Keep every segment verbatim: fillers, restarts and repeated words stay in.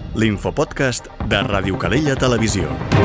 l'infopodcast de Ràdio Calella Televisió.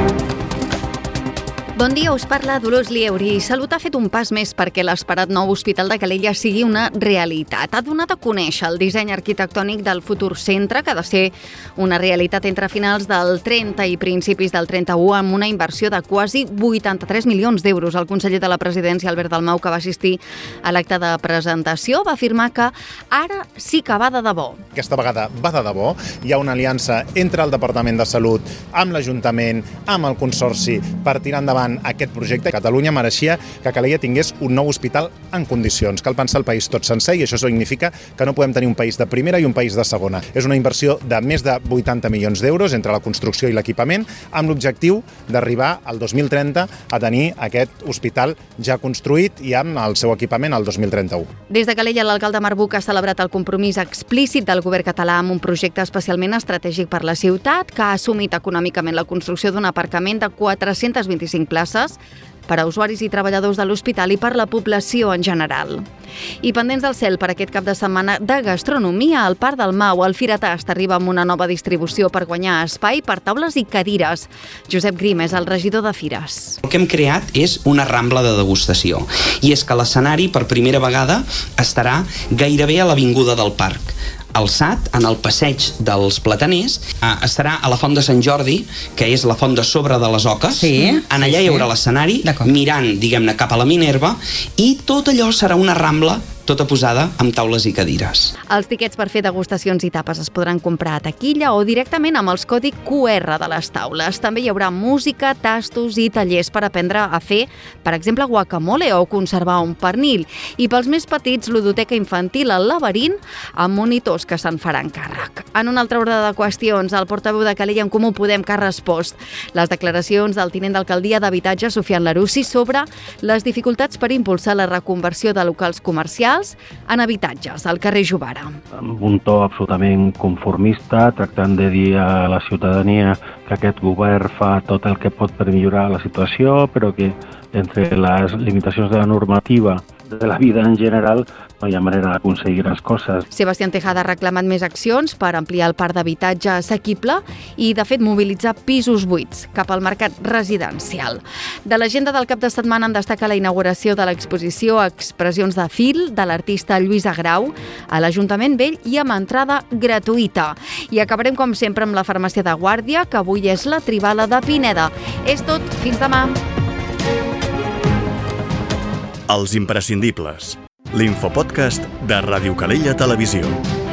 Bon dia, us parla Dolors Lieuri. Salut ha fet un pas més perquè l'esperat nou Hospital de Calella sigui una realitat. Ha donat a conèixer el disseny arquitectònic del futur centre, que ha de ser una realitat entre finals del trenta i principis del trenta-u, amb una inversió de quasi vuitanta-tres milions d'euros. El conseller de la Presidència, Albert Dalmau, que va assistir a l'acte de presentació, va afirmar que ara sí que va de debò. Aquesta vegada va de debò. Hi ha una aliança entre el Departament de Salut, amb l'Ajuntament, amb el Consorci, per tirar endavant aquest projecte. Catalunya mereixia que Calella tingués un nou hospital en condicions. Cal pensar el país tot sencer i això significa que no podem tenir un país de primera i un país de segona. És una inversió de més de vuitanta milions d'euros entre la construcció i l'equipament, amb l'objectiu d'arribar al dos mil trenta a tenir aquest hospital ja construït i amb el seu equipament al dos mil trenta-u. Des de Calella, l'alcalde Marbuc ha celebrat el compromís explícit del govern català amb un projecte especialment estratègic per la ciutat, que ha assumit econòmicament la construcció d'un aparcament de quatre-cents vint-i-cinc places per a usuaris i treballadors de l'hospital i per la població en general. I pendents del cel per aquest cap de setmana de gastronomia, al Parc del Mau, el Firetast arriba amb una nova distribució per guanyar espai per taules i cadires. Josep Grim és el regidor de Fires. El que hem creat és una rambla de degustació, i és que l'escenari per primera vegada estarà gairebé a l'avinguda del parc. Alçat, en el passeig dels Plataners, eh, estarà a la Font de Sant Jordi, que és la font de sobre de les Oques. Sí, en allà sí, hi haurà l'escenari, d'acord, mirant, diguem-ne, cap a la Minerva, i tot allò serà una rambla tota posada amb taules i cadires. Els tiquets per fer degustacions i tapes es podran comprar a taquilla o directament amb els còdic Q R de les taules. També hi haurà música, tastos i tallers per aprendre a fer, per exemple, guacamole o conservar un pernil. I pels més petits, ludoteca infantil al Laberint, amb monitors que se'n faran càrrec. En un altre ordre de qüestions, el portaveu de Calella en Comú Podem que ha respost les declaracions del tinent d'alcaldia d'Habitatge, Sofian Larussi, sobre les dificultats per impulsar la reconversió de locals comercials en habitatges al carrer Jovara. Amb un to absolutament conformista, tractant de dir a la ciutadania que aquest govern fa tot el que pot per millorar la situació, però que entre les limitacions de la normativa de la vida en general no hi ha manera d'aconseguir les coses. Sebastián Tejada ha reclamat més accions per ampliar el parc d'habitatge assequible i, de fet, mobilitzar pisos buits cap al mercat residencial. De l'agenda del cap de setmana en destaca la inauguració de l'exposició Expressions de fil de l'artista Lluïsa Grau a l'Ajuntament Vell i amb entrada gratuïta. I acabarem, com sempre, amb la farmàcia de Guàrdia, que avui és la Tribala de Pineda. És tot. Fins demà. Els imprescindibles. L'infopodcast de Ràdio Calella Televisió.